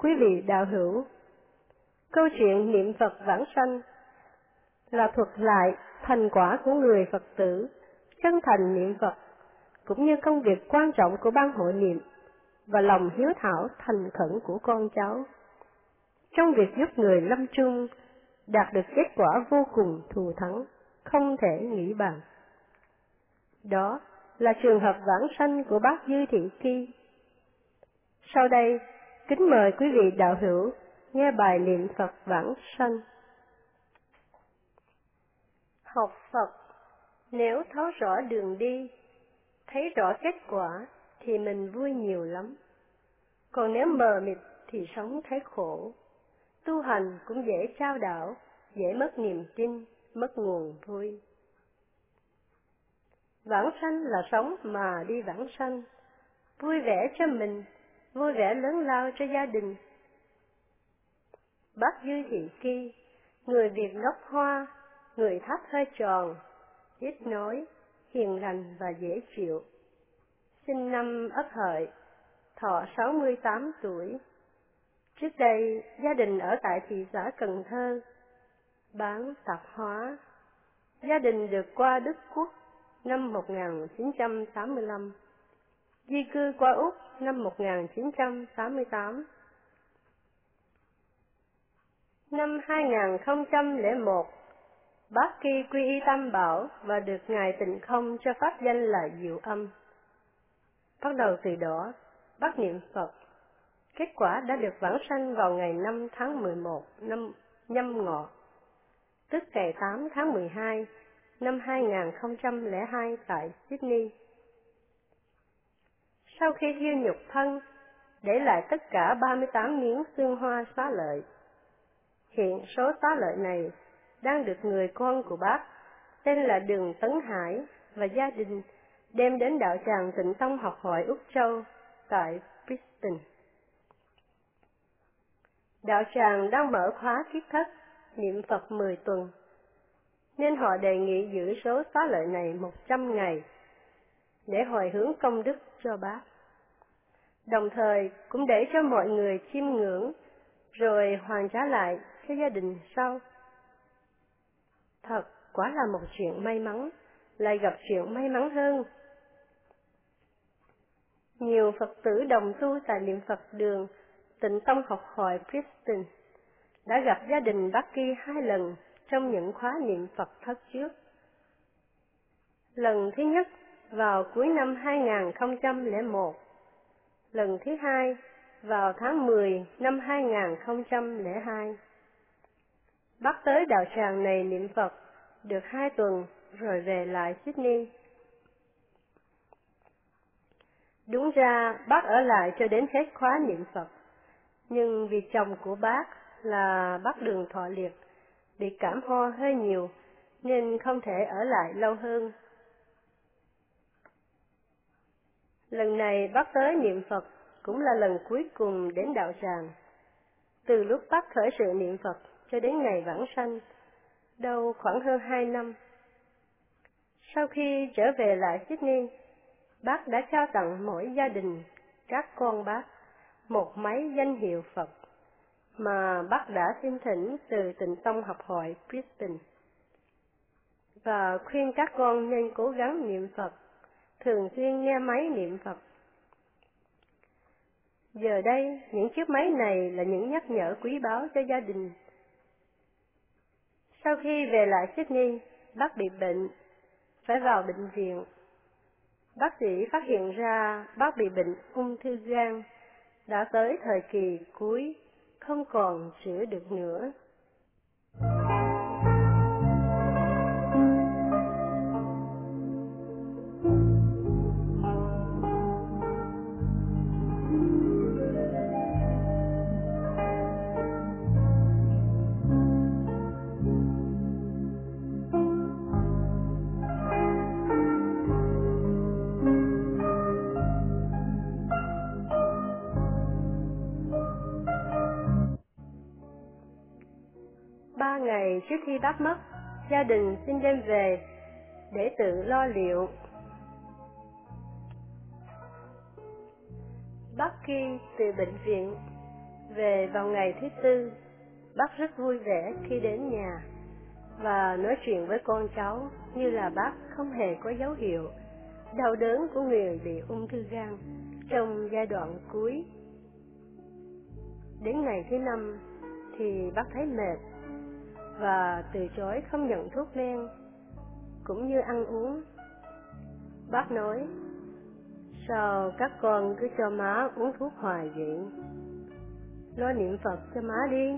quý vị đạo hữu, câu chuyện niệm Phật vãng sanh là thuật lại thành quả của người Phật tử chân thành niệm Phật, cũng như công việc quan trọng của ban hội niệm và lòng hiếu thảo thành khẩn của con cháu trong việc giúp người lâm chung đạt được kết quả vô cùng thù thắng, không thể nghĩ bàn. Đó là trường hợp vãng sanh của bác Dư Thị Ki. Sau đây, kính mời quý vị đạo hữu nghe bài niệm Phật vãng sanh. Học Phật, nếu thấu rõ đường đi, thấy rõ kết quả thì mình vui nhiều lắm. Còn nếu mờ mịt thì sống thấy khổ. Tu hành cũng dễ chao đảo, dễ mất niềm tin, mất nguồn vui. Vãng sanh là sống mà đi vãng sanh, vui vẻ cho mình, vui vẻ lớn lao cho gia đình. Bác Dư Thị Ki, người Việt gốc Hoa, người Tháp hơi tròn, ít nói, hiền lành và dễ chịu. Sinh năm Ất Hợi, thọ 68 tuổi. Trước đây, gia đình ở tại thị xã Cần Thơ, bán tạp hóa. Gia đình được qua Đức Quốc năm 1985, di cư qua Úc năm 1988. Năm 2001, bác Ki quy y Tam Bảo và được Ngài Tịnh Không cho pháp danh là Diệu Âm. Bắt đầu từ đó, bác niệm Phật. Kết quả đã được vãng sanh vào ngày 5 tháng 11 năm Nhâm Ngọ, tức ngày 8 tháng 12 năm 2002 tại Sydney. Sau khi hiu nhục thân, để lại tất cả 38 miếng xương hoa xá lợi. Hiện số xá lợi này đang được người con của bác, tên là Đường Tấn Hải và gia đình đem đến đạo tràng Tịnh Tông học hỏi Úc Châu tại Brisbane. Đạo tràng đang mở khóa kiết thất niệm Phật 10 tuần, nên họ đề nghị giữ số xá lợi này 100 ngày để hồi hướng công đức cho bác, đồng thời cũng để cho mọi người chiêm ngưỡng rồi hoàn trả lại cho gia đình sau. Thật quả là một chuyện may mắn, lại gặp chuyện may mắn hơn. Nhiều Phật tử đồng tu tại niệm Phật đường Tịnh Tông học hỏi Brisbane đã gặp gia đình bác Ki 2 lần trong những khóa niệm Phật thất trước. Lần thứ nhất vào cuối năm 2001, lần thứ hai vào tháng 10 năm 2002. Bác tới đạo tràng này niệm Phật được 2 tuần rồi về lại Sydney. Đúng ra bác ở lại cho đến hết khóa niệm Phật, nhưng vì chồng của bác là bác Đường Thọ Liệt bị cảm ho hơi nhiều nên không thể ở lại lâu hơn. Lần này bác tới niệm Phật cũng là lần cuối cùng đến đạo tràng. Từ lúc bác khởi sự niệm Phật cho đến ngày vãng sanh, đâu khoảng hơn 2 năm. Sau khi trở về lại Sydney, bác đã trao tặng mỗi gia đình các con bác một máy danh hiệu Phật mà bác đã xin thỉnh từ Tịnh Tông học hỏi Brisbane, và khuyên các con nên cố gắng niệm Phật, thường xuyên nghe máy niệm Phật. Giờ đây, những chiếc máy này là những nhắc nhở quý báu cho gia đình. Sau khi về lại Sydney, bác bị bệnh, phải vào bệnh viện. Bác sĩ phát hiện ra bác bị bệnh ung thư gan, đã tới thời kỳ cuối, không còn chữa được nữa. Ba ngày trước khi bác mất, gia đình xin đem về để tự lo liệu. Bác Ki từ bệnh viện Về vào ngày thứ tư, bác rất vui vẻ khi đến nhà và nói chuyện với con cháu như là bác không hề có dấu hiệu đau đớn của người bị ung thư gan trong giai đoạn cuối. Đến ngày thứ năm thì bác thấy mệt và từ chối không nhận thuốc men cũng như ăn uống. Bác nói: sao các con cứ cho má uống thuốc hoài vậy? Lo niệm Phật cho má đi.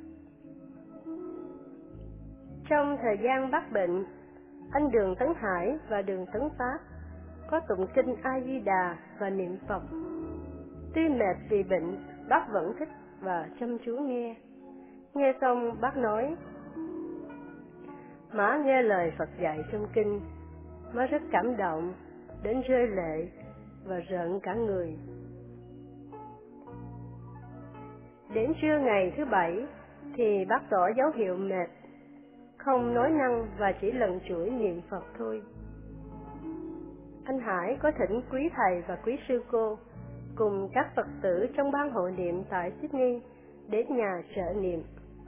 Trong thời gian bác bệnh, anh Đường Tấn Hải và Đường Tấn Phát có tụng kinh A Di Đà và niệm Phật. Tuy mệt vì bệnh, bác vẫn thích và chăm chú nghe. Nghe xong bác nói: má nghe lời Phật dạy trong kinh, má rất cảm động đến rơi lệ và rợn cả người. Đến trưa ngày thứ bảy thì bác tỏ dấu hiệu mệt, không nói năng và chỉ lần chuỗi niệm Phật thôi. Anh Hải có thỉnh quý thầy và quý sư cô cùng các Phật tử trong ban hội niệm tại Sydney đến nhà trợ niệm.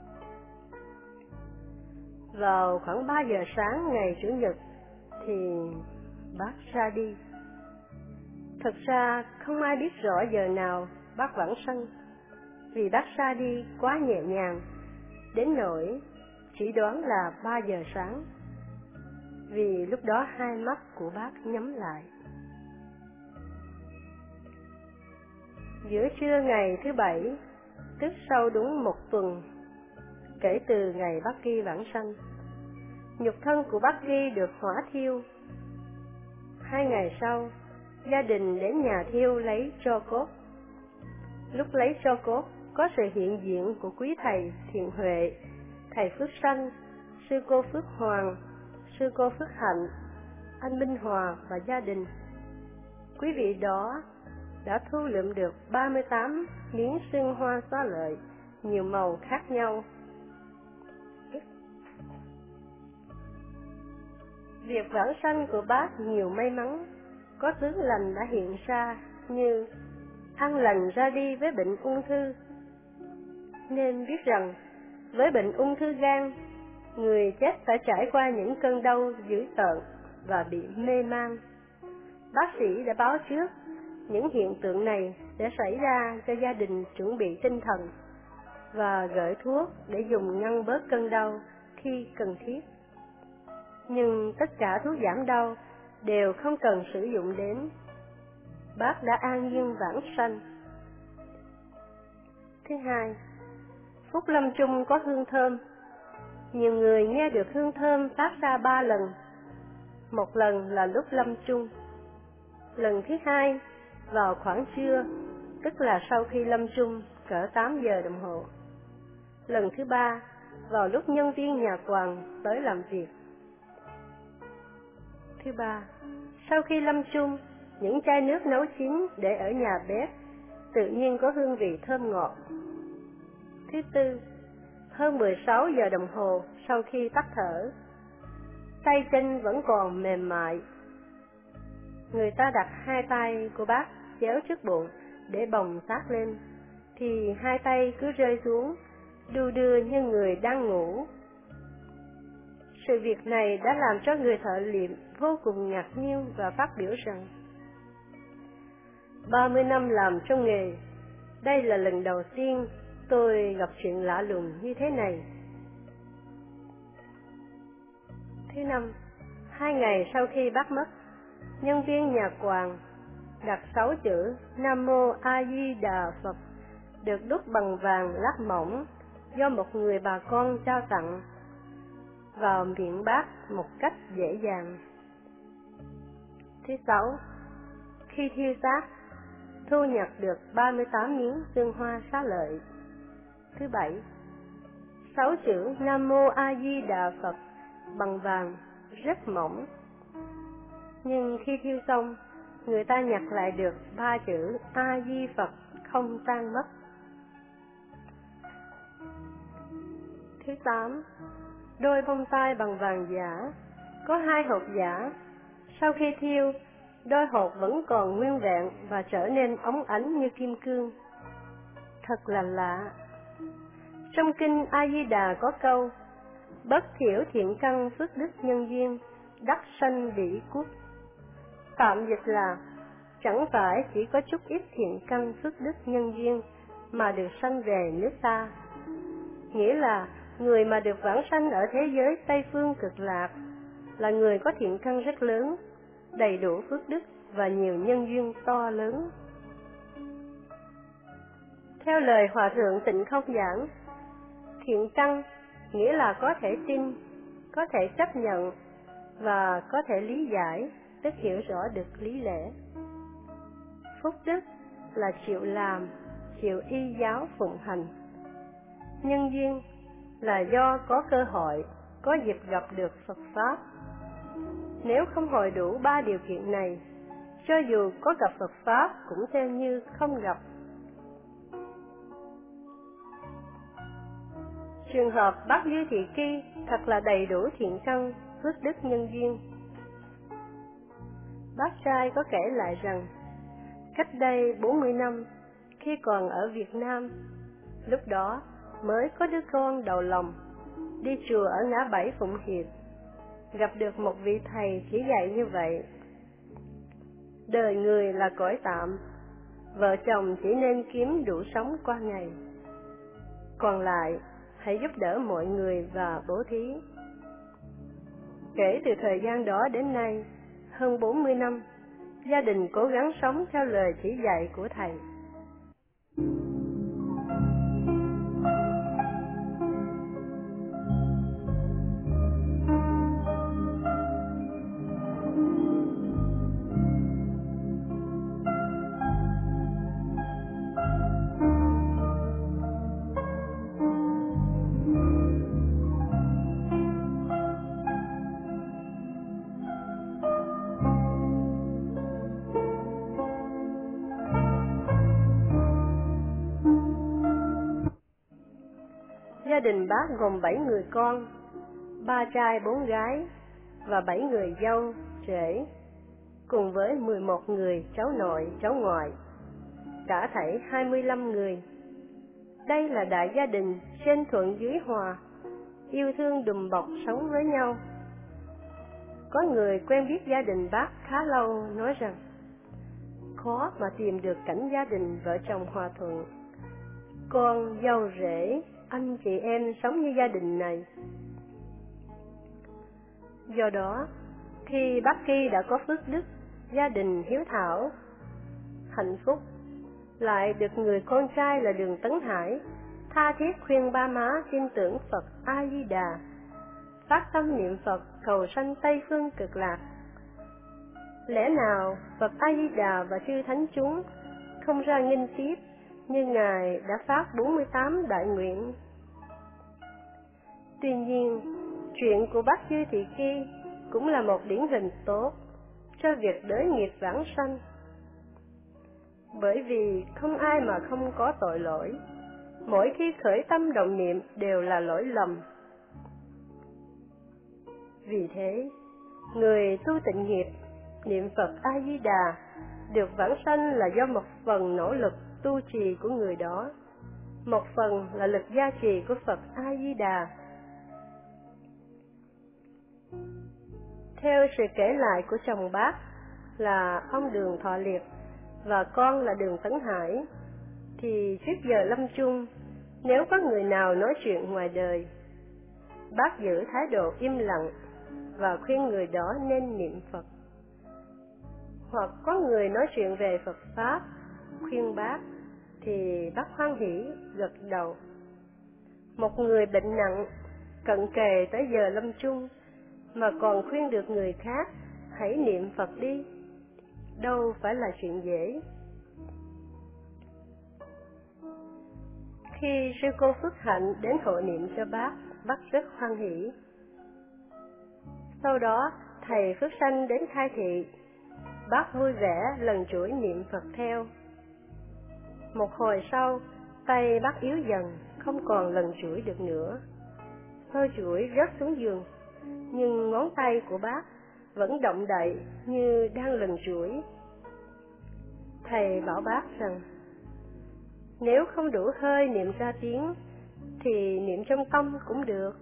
Vào khoảng 3 giờ sáng ngày Chủ nhật thì bác ra đi. Thật ra không ai biết rõ giờ nào bác vãng sanh, vì bác ra đi quá nhẹ nhàng, đến nỗi chỉ đoán là 3 giờ sáng, vì lúc đó hai mắt của bác nhắm lại. Giữa trưa ngày thứ bảy, tức sau đúng 1 tuần kể từ ngày bác Ghi vãng sanh, nhục thân của bác Ghi được hỏa thiêu. 2 ngày sau, gia đình đến nhà thiêu lấy tro cốt. Lúc lấy tro cốt, có sự hiện diện của quý thầy Thiện Huệ, thầy Phước Sanh, sư cô Phước Hoàng, sư cô Phước Hạnh, anh Minh Hòa và gia đình. Quý vị đó đã thu lượm được 38 miếng xương hoa xá lợi, nhiều màu khác nhau. Việc vãng sanh của bác nhiều may mắn, có tướng lành đã hiện ra như an lành ra đi với bệnh ung thư. Nên biết rằng với bệnh ung thư gan, người chết phải trải qua những cơn đau dữ tợn và bị mê man. Bác sĩ đã báo trước những hiện tượng này sẽ xảy ra cho gia đình chuẩn bị tinh thần và gửi thuốc để dùng ngăn bớt cơn đau khi cần thiết. Nhưng tất cả thuốc giảm đau đều không cần sử dụng đến. Bác đã an nhiên vãng sanh. Thứ hai, phúc lâm chung có hương thơm. Nhiều người nghe được hương thơm phát ra 3 lần. Một lần là lúc lâm chung, lần thứ hai vào khoảng trưa, tức là sau khi lâm chung cỡ 8 giờ đồng hồ. Lần thứ ba vào lúc nhân viên nhà quàng tới làm việc. Thứ ba, sau khi lâm chung, những chai nước nấu chín để ở nhà bếp tự nhiên có hương vị thơm ngọt. Thứ tư, hơn 16 giờ đồng hồ sau khi tắt thở, tay chân vẫn còn mềm mại. Người ta đặt 2 tay của bác chéo trước bụng để bồng sát lên, thì 2 tay cứ rơi xuống, đu đưa như người đang ngủ. Sự việc này đã làm cho người thợ liệm vô cùng ngạc nhiên và phát biểu rằng: 30 năm làm trong nghề, đây là lần đầu tiên tôi gặp chuyện lạ lùng như thế này. Thứ năm, 2 ngày sau khi bác mất, nhân viên nhà quàng đặt 6 chữ Nam Mô A Di Đà Phật được đúc bằng vàng lát mỏng do một người bà con trao tặng vào miệng bác một cách dễ dàng. Thứ sáu, khi thiêu xác, thu nhặt được 38 miếng xương hoa xá lợi. Thứ bảy, 6 chữ Nam Mô A Di Đà Phật bằng vàng rất mỏng. Nhưng khi thiêu xong, người ta nhặt lại được 3 chữ A Di Phật không tan mất. Thứ 8, đôi bông tai bằng vàng giả, có 2 hột giả. Sau khi thiêu, đôi hột vẫn còn nguyên vẹn và trở nên óng ánh như kim cương. thật là lạ. Trong kinh A Di Đà có câu: bất thiểu thiện căn phước đức nhân duyên, đắc sanh bỉ quốc. Tạm dịch là chẳng phải chỉ có chút ít thiện căn phước đức nhân duyên mà được sanh về nước ta. Nghĩa là người mà được vãng sanh ở thế giới Tây Phương Cực Lạc là người có thiện căn rất lớn, đầy đủ phước đức và nhiều nhân duyên to lớn. Theo lời Hòa Thượng Tịnh Không Giảng, thiện căn nghĩa là có thể tin, có thể chấp nhận và có thể lý giải, tức hiểu rõ được lý lẽ. Phúc đức là chịu làm, chịu y giáo phụng hành. Nhân duyên là do có cơ hội, có dịp gặp được Phật Pháp. Nếu không hội đủ 3 điều kiện này, cho dù có gặp Phật Pháp cũng theo như không gặp. Trường hợp Bác Dư Thị Ki thật là đầy đủ thiện căn, phước đức nhân duyên. Bác trai có kể lại rằng, cách đây 40 năm, khi còn ở Việt Nam, lúc đó mới có đứa con đầu lòng, đi chùa ở ngã bảy Phụng Hiệp, gặp được một vị thầy chỉ dạy như vậy: đời người là cõi tạm, vợ chồng chỉ nên kiếm đủ sống qua ngày, còn lại hãy giúp đỡ mọi người và bố thí. Kể từ thời gian đó đến nay, hơn 40 năm, gia đình cố gắng sống theo lời chỉ dạy của thầy. Gia đình bác gồm 7 người con, 3 trai 4 gái và 7 người dâu, rể, cùng với 11 người cháu nội, cháu ngoại, cả thảy 25 người. Đây là đại gia đình trên thuận dưới hòa, yêu thương đùm bọc sống với nhau. Có người quen biết gia đình bác khá lâu nói rằng, khó mà tìm được cảnh gia đình vợ chồng hòa thuận, con dâu rể, anh chị em sống như gia đình này. Do đó, khi bác Ki đã có phước đức, gia đình hiếu thảo, hạnh phúc, lại được người con trai là Đường Tấn Hải tha thiết khuyên ba má tin tưởng Phật A Di Đà, phát tâm niệm Phật cầu sanh Tây Phương Cực Lạc. Lẽ nào Phật A Di Đà và chư thánh chúng không ra nghênh tiếp như Ngài đã phát 48 đại nguyện? Tuy nhiên, chuyện của bác Dư Thị Ki cũng là một điển hình tốt cho việc đới nghiệp vãng sanh. Bởi vì không ai mà không có tội lỗi, mỗi khi khởi tâm động niệm đều là lỗi lầm. Vì thế, người tu tịnh nghiệp, niệm Phật A Di Đà được vãng sanh là do một phần nỗ lực tu trì của người đó, một phần là lực gia trì của Phật A Di Đà. Theo sự kể lại của chồng bác là ông Đường Thọ Liệt và con là Đường Tấn Hải, thì trước giờ lâm chung, nếu có người nào nói chuyện ngoài đời, bác giữ thái độ im lặng và khuyên người đó nên niệm Phật. Hoặc có người nói chuyện về Phật Pháp, khuyên bác, thì bác hoan hỉ gật đầu. Một người bệnh nặng, cận kề tới giờ lâm chung, mà còn khuyên được người khác hãy niệm Phật đi, đâu phải là chuyện dễ. Khi sư cô Phước Hạnh đến hộ niệm cho bác rất hoan hỉ. Sau đó thầy Phước Sanh đến khai thị, bác vui vẻ lần chuỗi niệm Phật theo. Một hồi sau, tay bác yếu dần, không còn lần chuỗi được nữa. Hơi chuỗi rớt xuống giường, nhưng ngón tay của bác vẫn động đậy như đang lần chuỗi. Thầy bảo bác rằng, Nếu không đủ hơi niệm ra tiếng, thì niệm trong tâm cũng được.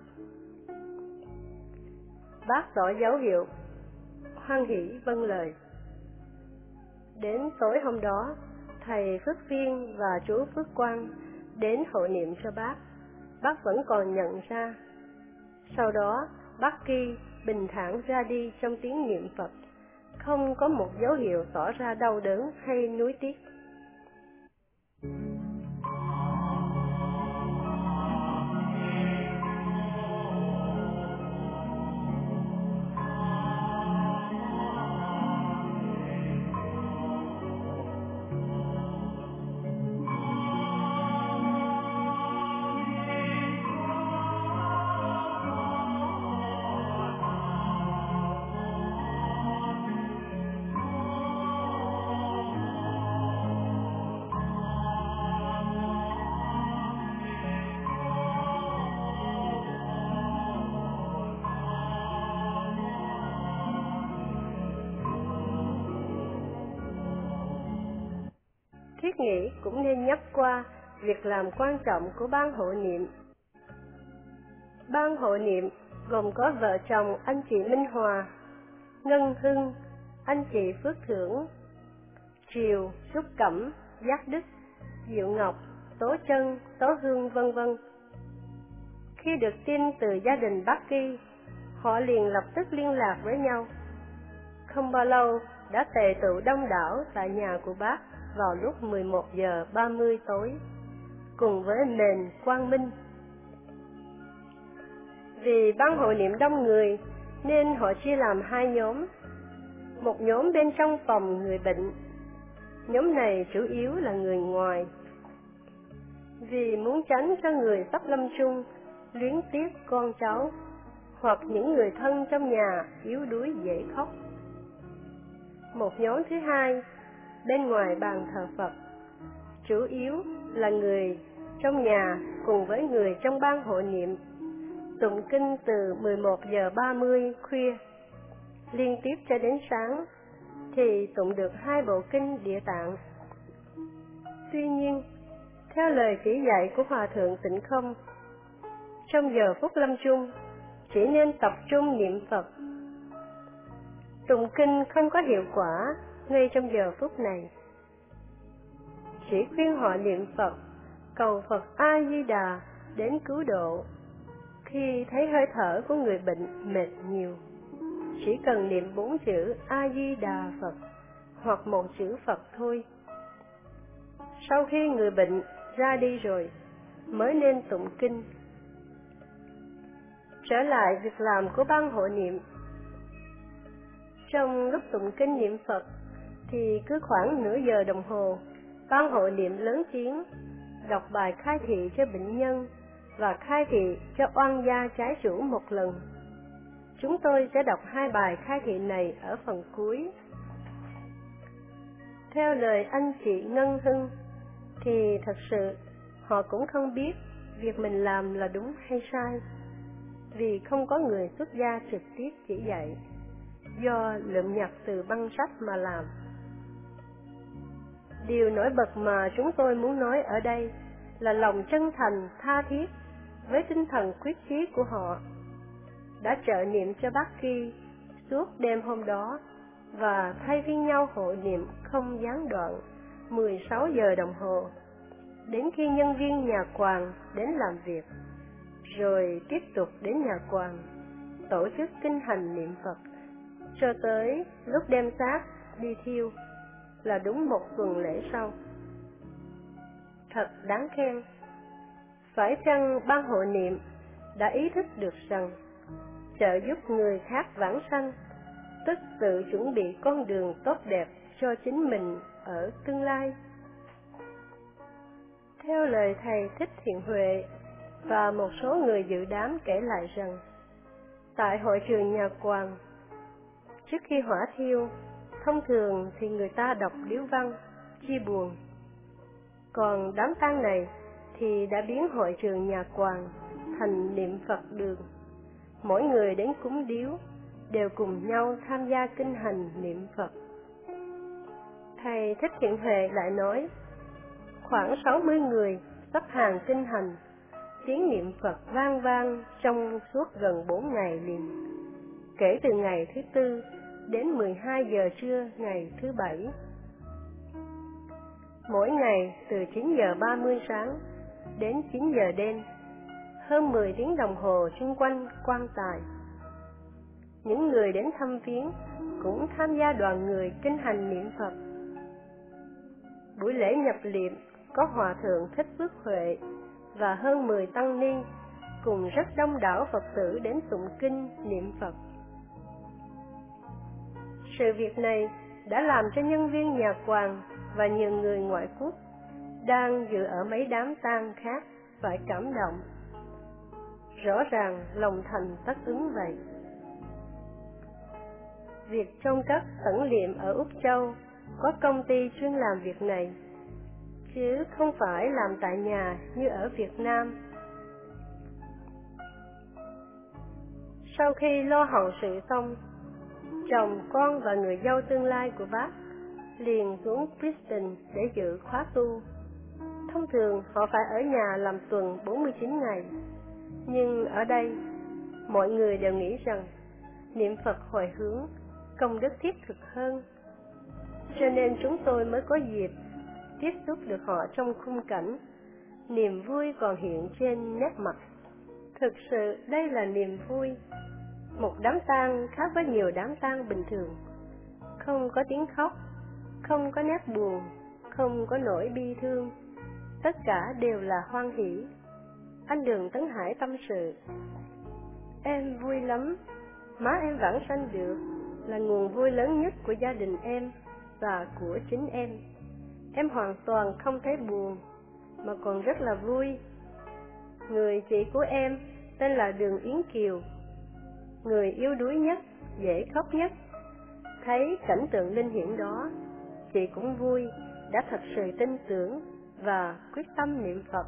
Bác tỏ dấu hiệu hoan hỷ vâng lời. Đến tối hôm đó, thầy Phước Viên và chú Phước Quang đến hộ niệm cho bác. Bác vẫn còn nhận ra. Sau đó, bác Kỳ bình thản ra đi trong tiếng niệm Phật, không có một dấu hiệu tỏ ra đau đớn hay nuối tiếc. Thiết nghĩ cũng nên nhắc qua việc làm quan trọng của ban hộ niệm. Ban hộ niệm gồm có vợ chồng anh chị Minh Hòa, Ngân Hưng, anh chị Phước Thưởng, Triều, Trúc Cẩm, Giác Đức, Diệu Ngọc, Tố Chân, Tố Hương vân vân. Khi được tin từ gia đình bác Kỳ, họ liền lập tức liên lạc với nhau. Không bao lâu đã tề tụ đông đảo tại nhà của bác vào lúc 11 giờ 30 tối, cùng với nền quang minh. Vì ban hội niệm đông người, nên họ chia làm hai nhóm. Một nhóm bên trong phòng người bệnh, nhóm này chủ yếu là người ngoài. Vì muốn tránh cho người sắp lâm chung, luyến tiếc con cháu, hoặc những người thân trong nhà yếu đuối dễ khóc. Một nhóm thứ hai, bên ngoài bàn thờ Phật, chủ yếu là người trong nhà cùng với người trong ban hội niệm, tụng kinh từ 11 giờ 30 khuya liên tiếp cho đến sáng, thì tụng được 2 bộ kinh Địa Tạng. Tuy nhiên, theo lời chỉ dạy của Hòa Thượng Tịnh Không, trong giờ phút lâm chung chỉ nên tập trung niệm Phật. Tụng kinh không có hiệu quả ngay trong giờ phút này. Chỉ khuyên họ niệm Phật, cầu Phật A Di Đà đến cứu độ. Khi thấy hơi thở của người bệnh mệt nhiều, chỉ cần niệm 4 chữ A Di Đà Phật hoặc 1 chữ Phật thôi. Sau khi người bệnh ra đi rồi, mới nên tụng kinh. Trở lại việc làm của ban hộ niệm. Trong lúc tụng kinh niệm Phật, thì cứ khoảng nửa giờ đồng hồ, ban hộ niệm lớn tiếng đọc bài khai thị cho bệnh nhân và khai thị cho oan gia trái chủ một lần. Chúng tôi sẽ đọc 2 bài khai thị này ở phần cuối. Theo lời anh chị Ngân Hưng, thì thật sự họ cũng không biết việc mình làm là đúng hay sai, vì không có người xuất gia trực tiếp chỉ dạy, do lượm nhặt từ băng sách mà làm. Điều nổi bật mà chúng tôi muốn nói ở đây là lòng chân thành tha thiết với tinh thần quyết chí của họ, đã trợ niệm cho bác Kỳ suốt đêm hôm đó và thay phiên nhau hộ niệm không gián đoạn 16 giờ đồng hồ, đến khi nhân viên nhà quàng đến làm việc, rồi tiếp tục đến nhà quàng tổ chức kinh hành niệm Phật cho tới lúc đem xác đi thiêu, là đúng 1 tuần lễ sau. Thật đáng khen. Phải chăng ban hộ niệm đã ý thức được rằng trợ giúp người khác vãng sanh, tức tự chuẩn bị con đường tốt đẹp cho chính mình ở tương lai? Theo lời thầy Thích Thiện Huệ và một số người dự đám kể lại rằng, tại hội trường nhà quàng, trước khi hỏa thiêu, thông thường thì người ta đọc điếu văn, chia buồn. Còn đám tang này thì đã biến hội trường nhà quàng thành niệm Phật đường. Mỗi người đến cúng điếu đều cùng nhau tham gia kinh hành niệm Phật. Thầy Thích Thiện Huệ lại nói, khoảng 60 người sắp hàng kinh hành, tiếng niệm Phật vang vang trong suốt gần 4 ngày liền, kể từ ngày thứ Tư đến 12 giờ trưa ngày thứ Bảy. Mỗi ngày từ 9 giờ 30 sáng đến 9 giờ đêm, hơn 10 tiếng đồng hồ xung quanh quan tài. Những người đến thăm viếng cũng tham gia đoàn người kinh hành niệm Phật. Buổi lễ nhập liệm có Hòa Thượng Thích Phước Huệ và hơn 10 tăng ni cùng rất đông đảo Phật tử đến tụng kinh niệm Phật. Sự việc này đã làm cho nhân viên nhà Quàng và nhiều người ngoại quốc đang dự ở mấy đám tang khác phải cảm động. Rõ ràng lòng thành tất ứng vậy. Việc chôn cất tẩn liệm ở Úc Châu có công ty chuyên làm việc này, chứ không phải làm tại nhà như ở Việt Nam. Sau khi lo hậu sự xong, chồng, con và người dâu tương lai của bác liền xuống Bristol để dự khóa tu. Thông thường họ phải ở nhà làm tuần 49 ngày, nhưng ở đây mọi người đều nghĩ rằng niệm Phật hồi hướng công đức thiết thực hơn, cho nên chúng tôi mới có dịp tiếp xúc được họ trong khung cảnh niềm vui còn hiện trên nét mặt. Thực sự đây là niềm vui, một đám tang khác với nhiều đám tang bình thường, không có tiếng khóc, không có nét buồn, không có nỗi bi thương, tất cả đều là hoan hỷ. Anh Đường Tấn Hải tâm sự: em vui lắm, má em vãng sanh được là nguồn vui lớn nhất của gia đình em và của chính em. Em hoàn toàn không thấy buồn, mà còn rất là vui. Người chị của em tên là Đường Yến Kiều, người yếu đuối nhất, dễ khóc nhất. Thấy cảnh tượng linh hiển đó, chị cũng vui, đã thật sự tin tưởng và quyết tâm niệm Phật.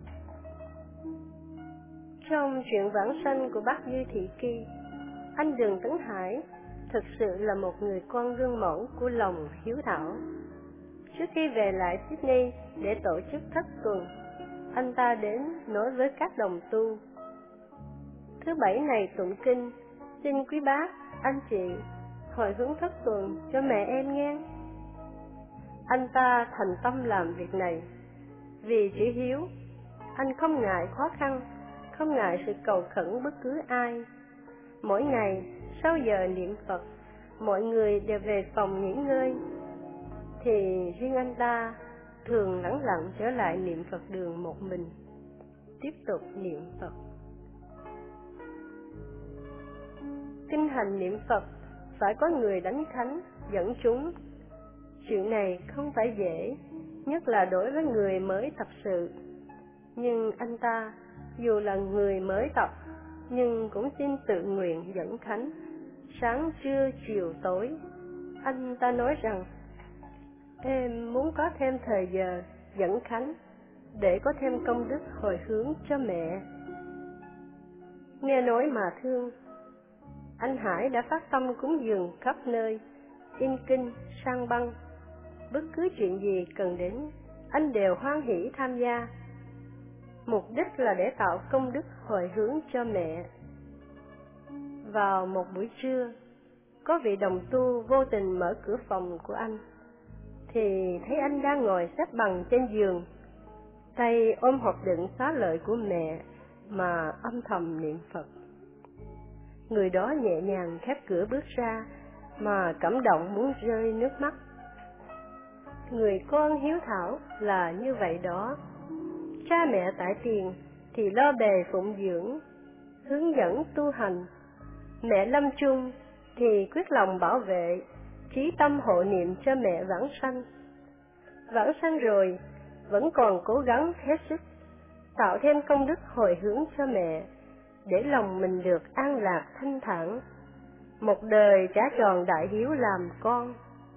Trong chuyện vãng sanh của bác Dư Thị Kỳ, anh Đường Tấn Hải thực sự là một người con gương mẫu của lòng hiếu thảo. Trước khi về lại Sydney để tổ chức thất tuần, anh ta đến nói với các đồng tu: thứ Bảy này tụng kinh, xin quý bác, anh chị hồi hướng thất tuần cho mẹ em nghe. Anh ta thành tâm làm việc này vì chữ hiếu. Anh không ngại khó khăn, không ngại sự cầu khẩn bất cứ ai. Mỗi ngày sau giờ niệm Phật, mọi người đều về phòng nghỉ ngơi, thì riêng anh ta thường lẳng lặng trở lại niệm Phật đường một mình, tiếp tục niệm Phật. Kinh hành niệm Phật phải có người đánh khánh, dẫn chúng. Chuyện này không phải dễ, nhất là đối với người mới tập sự. Nhưng anh ta, dù là người mới tập, nhưng cũng xin tự nguyện dẫn khánh. Sáng, trưa, chiều, tối, anh ta nói rằng: em muốn có thêm thời giờ dẫn khánh để có thêm công đức hồi hướng cho mẹ. Nghe nói mà thương, anh Hải đã phát tâm cúng dường khắp nơi, in kinh, sang băng. Bất cứ chuyện gì cần đến, anh đều hoan hỷ tham gia. Mục đích là để tạo công đức hồi hướng cho mẹ. Vào một buổi trưa, có vị đồng tu vô tình mở cửa phòng của anh, thì thấy anh đang ngồi xếp bằng trên giường, tay ôm hộp đựng xá lợi của mẹ mà âm thầm niệm Phật. Người đó nhẹ nhàng khép cửa bước ra mà cảm động muốn rơi nước mắt. Người con hiếu thảo là như vậy đó. Cha mẹ tại tiền thì lo bề phụng dưỡng, hướng dẫn tu hành. Mẹ lâm chung thì quyết lòng bảo vệ, chí tâm hộ niệm cho mẹ vãng sanh. Vãng sanh rồi vẫn còn cố gắng hết sức tạo thêm công đức hồi hướng cho mẹ, để lòng mình được an lạc thanh thản, một đời trả tròn đại hiếu làm con.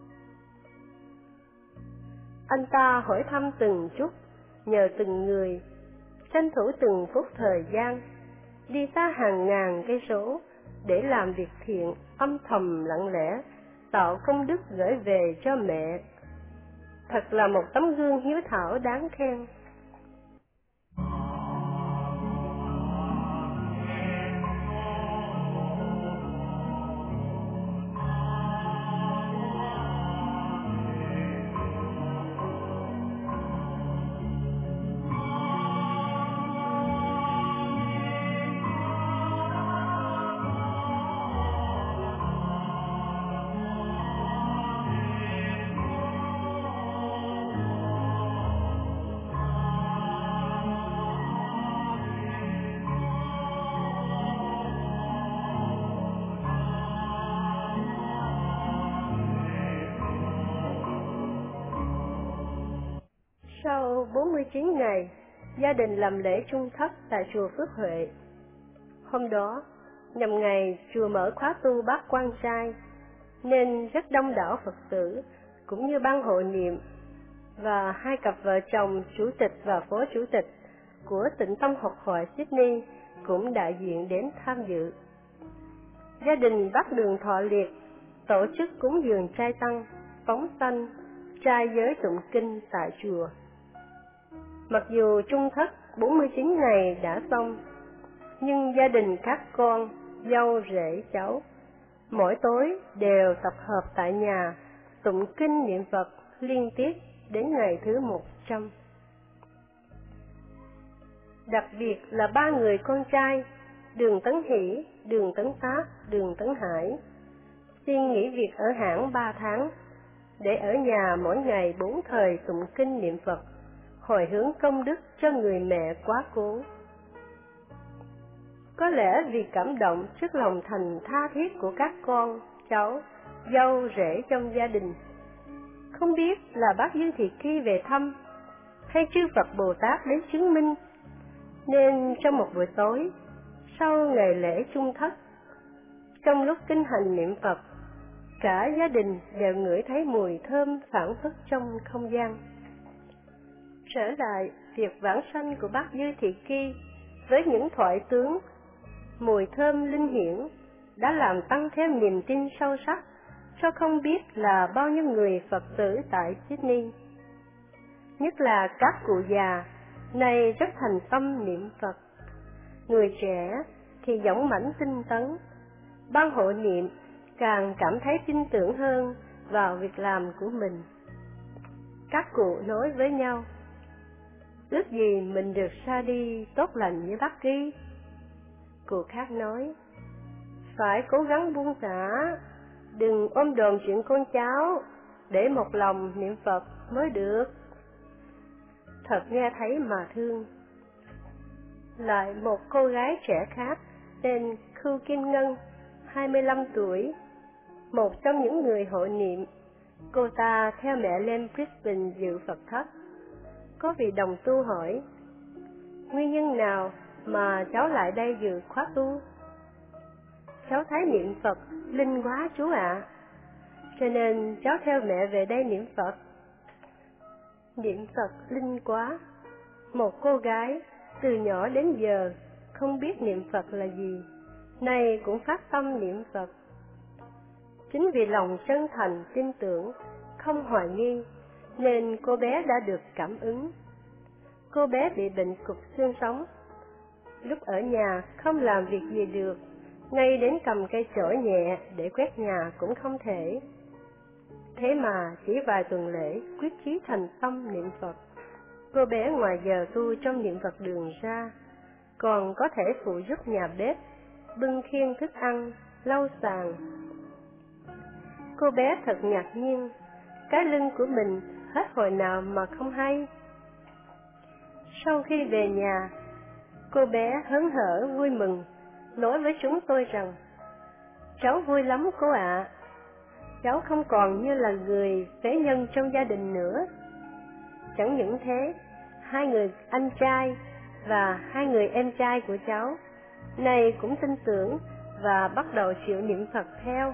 Anh ta hỏi thăm từng chút, nhờ từng người, tranh thủ từng phút thời gian, đi xa hàng ngàn cây số để làm việc thiện, âm thầm lặng lẽ, tạo công đức gửi về cho mẹ. thật là một tấm gương hiếu thảo đáng khen. Sau 49 ngày, gia đình làm lễ chung thất tại chùa Phước Huệ. Hôm đó, nhằm ngày chùa mở khóa tu bát quan trai, nên rất đông đảo Phật tử, cũng như ban hộ niệm, và hai cặp vợ chồng chủ tịch và phó chủ tịch của Tịnh Tâm Học hội Sydney cũng đại diện đến tham dự. Gia đình Bác Đường Thọ Liệt tổ chức cúng dường trai tăng, phóng sanh, trai giới tụng kinh tại chùa. Mặc dù chung thất 49 ngày đã xong, nhưng gia đình các con, dâu, rể, cháu mỗi tối đều tập hợp tại nhà tụng kinh niệm Phật liên tiếp đến ngày thứ 100. Đặc biệt là ba người con trai, Đường Tấn Hỷ, Đường Tấn Phát, Đường Tấn Hải, xin nghỉ việc ở hãng 3 tháng, để ở nhà mỗi ngày 4 thời tụng kinh niệm Phật, hồi hướng công đức cho người mẹ quá cố. Có lẽ vì cảm động trước lòng thành tha thiết của các con, cháu, dâu, rể trong gia đình, không biết là bác Dương Thị Ki về thăm, hay chư Phật Bồ Tát đến chứng minh, nên trong một buổi tối, sau ngày lễ chung thất, trong lúc kinh hành niệm Phật, cả gia đình đều ngửi thấy mùi thơm phảng phất trong không gian. Trở lại việc vãng sanh của bác Dư Thị Ki với những thoại tướng, mùi thơm linh hiển đã làm tăng thêm niềm tin sâu sắc cho không biết là bao nhiêu người Phật tử tại Sydney. Nhất là các cụ già, nay rất thành tâm niệm Phật. Người trẻ thì dõng mãnh tinh tấn, ban hộ niệm càng cảm thấy tin tưởng hơn vào việc làm của mình. Các cụ nói với nhau, ước gì mình được ra đi tốt lành như bác Ki. Cụ khác nói, phải cố gắng buông xả, đừng ôm đồm chuyện con cháu, để một lòng niệm Phật mới được. Thật nghe thấy mà thương. Lại một cô gái trẻ khác tên Khưu Kim Ngân, 25 tuổi, một trong những người hộ niệm. Cô ta theo mẹ lên Brisbane dự Phật thất. Có vị đồng tu hỏi, nguyên nhân nào mà cháu lại đây dự khóa tu? Cháu thấy niệm Phật linh quá chú ạ, cho nên cháu theo mẹ về đây niệm Phật. Niệm Phật linh quá. Một cô gái từ nhỏ đến giờ không biết niệm Phật là gì, nay cũng phát tâm niệm Phật. Chính vì lòng chân thành tin tưởng, không hoài nghi, nên cô bé đã được cảm ứng. Cô bé bị bệnh cục xương sống. Lúc ở nhà không làm việc gì được, ngay đến cầm cây chổi nhẹ để quét nhà cũng không thể. Thế mà chỉ vài tuần lễ quyết chí thành tâm niệm Phật. Cô bé ngoài giờ tu trong niệm Phật đường ra, còn có thể phụ giúp nhà bếp, bưng khiêng thức ăn, lau sàn. Cô bé thật ngạc nhiên, cái lưng của mình hết hồi nào mà không hay. Sau khi về nhà, cô bé hớn hở vui mừng, nói với chúng tôi rằng, cháu vui lắm cô ạ, cháu không còn như là người phế nhân trong gia đình nữa. Chẳng những thế, 2 người anh trai và 2 người em trai của cháu nay cũng tin tưởng và bắt đầu chịu niệm Phật theo.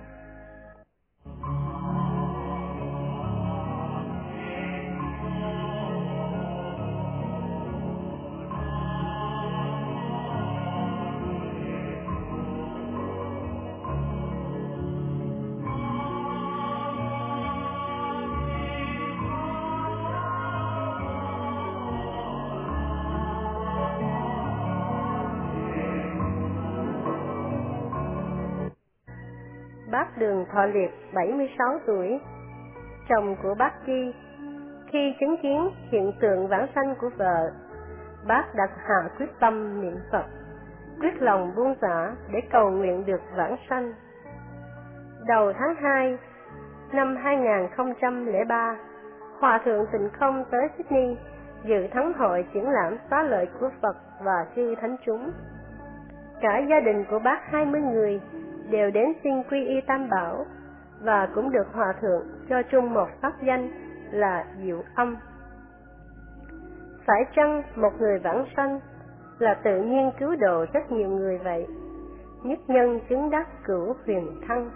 bác Đường Thọ Liệt 76 tuổi, chồng của bác Chi. Khi chứng kiến hiện tượng vãng sanh của vợ, bác đã hạ quyết tâm niệm Phật, quyết lòng buông xả để cầu nguyện được vãng sanh. Đầu tháng 2 năm 2003, Hòa thượng Tịnh Không tới Sydney dự thắng hội triển lãm xá lợi của Phật và chư thánh chúng. Cả gia đình của bác 20 người đều đến xin quy y Tam Bảo và cũng được Hòa thượng cho chung một pháp danh là Diệu Âm. Phải chăng một người vãng sanh là tự nhiên cứu độ rất nhiều người vậy? Nhất nhân chứng đắc cửu huyền thăng.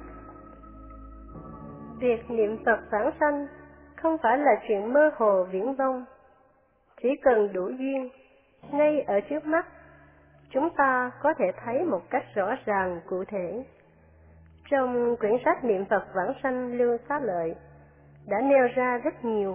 Việc niệm Phật vãng sanh không phải là chuyện mơ hồ viển vông. Chỉ cần đủ duyên, ngay ở trước mắt, chúng ta có thể thấy một cách rõ ràng cụ thể. Trong quyển sách Niệm Phật vãng sanh Lưu Xá Lợi đã nêu ra rất nhiều.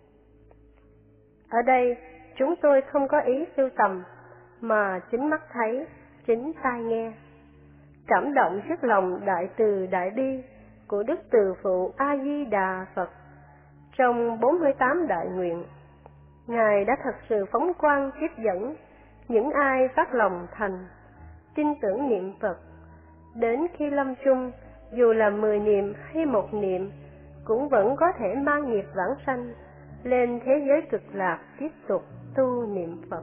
Ở đây, chúng tôi không có ý sưu tầm, mà chính mắt thấy, chính tai nghe. Cảm động trước lòng đại từ đại bi của Đức Từ Phụ A-di-đà Phật trong 48 đại nguyện. Ngài đã thật sự phóng quang tiếp dẫn những ai phát lòng thành, tin tưởng niệm Phật. Đến khi lâm chung, dù là 10 niệm hay 1 niệm, cũng vẫn có thể mang nghiệp vãng sanh lên thế giới cực lạc tiếp tục tu niệm Phật.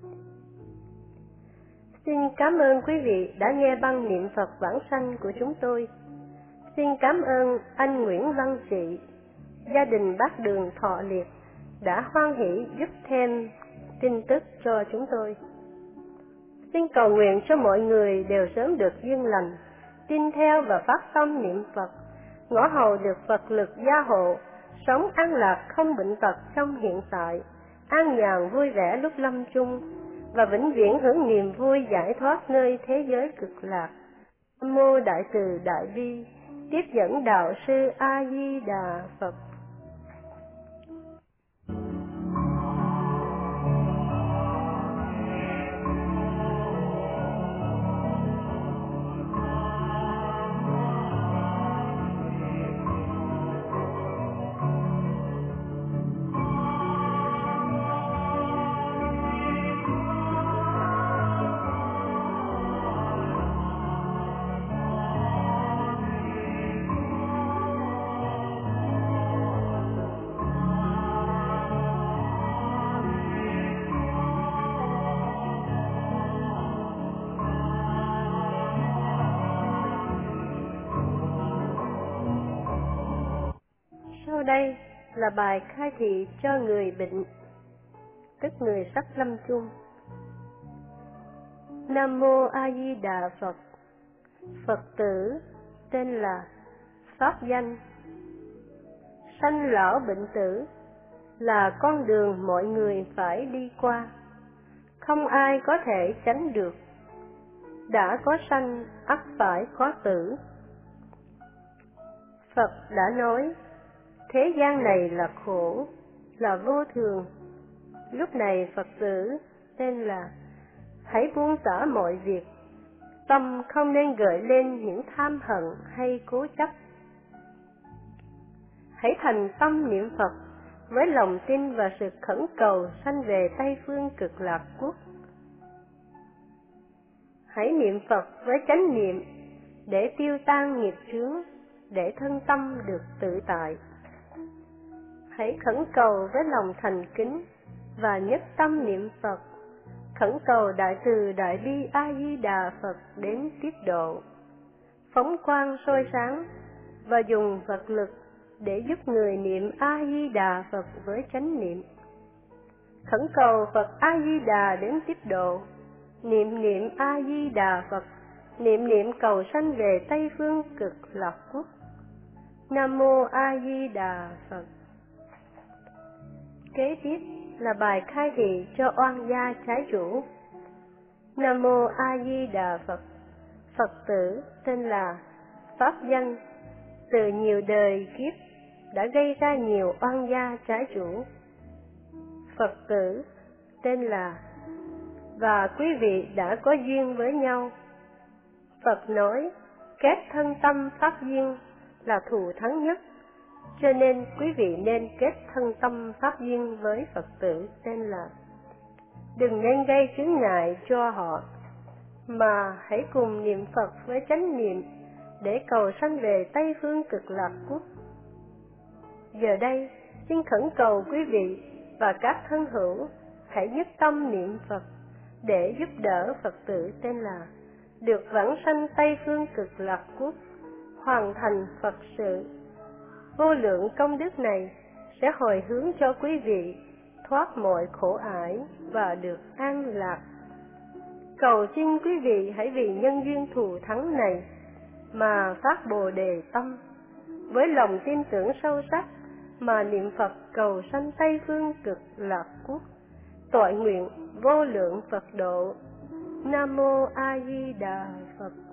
Xin cảm ơn quý vị đã nghe băng niệm Phật vãng sanh của chúng tôi. Xin cảm ơn anh Nguyễn Văn Trị, gia đình bác Đường Thọ Liệt đã hoan hỷ giúp thêm tin tức cho chúng tôi. Xin cầu nguyện cho mọi người đều sớm được duyên lành, tin theo và phát tâm niệm Phật, ngõ hầu được Phật lực gia hộ, sống an lạc không bệnh tật trong hiện tại, an nhàn vui vẻ lúc lâm chung và vĩnh viễn hưởng niềm vui giải thoát nơi thế giới cực lạc. Nam mô Đại Từ Đại Bi tiếp dẫn đạo sư A Di Đà Phật. Sau đây là bài khai thị cho người bệnh, tức người sắp lâm chung. Nam mô A Di Đà Phật. Phật tử tên là pháp danh. Sanh lão bệnh tử là con đường mọi người phải đi qua, không ai có thể tránh được. Đã có sanh ắt phải có tử. Phật đã nói, thế gian này là khổ, là vô thường. Lúc này Phật tử tên là hãy buông xả mọi việc, tâm không nên gợi lên những tham hận hay cố chấp. Hãy thành tâm niệm Phật với lòng tin và sự khẩn cầu sanh về Tây phương Cực Lạc Quốc. Hãy niệm Phật với chánh niệm để tiêu tan nghiệp chướng, để thân tâm được tự tại. Hãy khẩn cầu với lòng thành kính và nhất tâm niệm Phật, khẩn cầu Đại Từ Đại Bi A Di Đà Phật đến tiếp độ, phóng quang soi sáng và dùng Phật lực để giúp người niệm A Di Đà Phật với chánh niệm. Khẩn cầu Phật A Di Đà đến tiếp độ, niệm A Di Đà Phật, niệm cầu sanh về Tây phương Cực Lạc Quốc. Nam mô A Di Đà Phật. Kế tiếp là bài khai thị cho oan gia trái chủ. Nam mô A Di Đà Phật. Phật tử tên là pháp danh, từ nhiều đời kiếp đã gây ra nhiều oan gia trái chủ. Phật tử tên là, và quý vị đã có duyên với nhau. Phật nói, kết thân tâm pháp duyên là thù thắng nhất, cho nên quý vị nên kết thân tâm pháp duyên với Phật tử tên là. Đừng nên gây chướng ngại cho họ, mà hãy cùng niệm Phật với chánh niệm để cầu sanh về Tây Phương Cực Lạc Quốc. Giờ đây, xin khẩn cầu quý vị và các thân hữu hãy nhất tâm niệm Phật để giúp đỡ Phật tử tên là được vãng sanh Tây Phương Cực Lạc Quốc, hoàn thành Phật sự. Vô lượng công đức này sẽ hồi hướng cho quý vị thoát mọi khổ ải và được an lạc. Cầu xin quý vị hãy vì nhân duyên thù thắng này mà phát Bồ Đề tâm, với lòng tin tưởng sâu sắc mà niệm Phật cầu sanh Tây Phương Cực Lạc Quốc, toại nguyện vô lượng Phật độ. Nam mô A Di Đà Phật.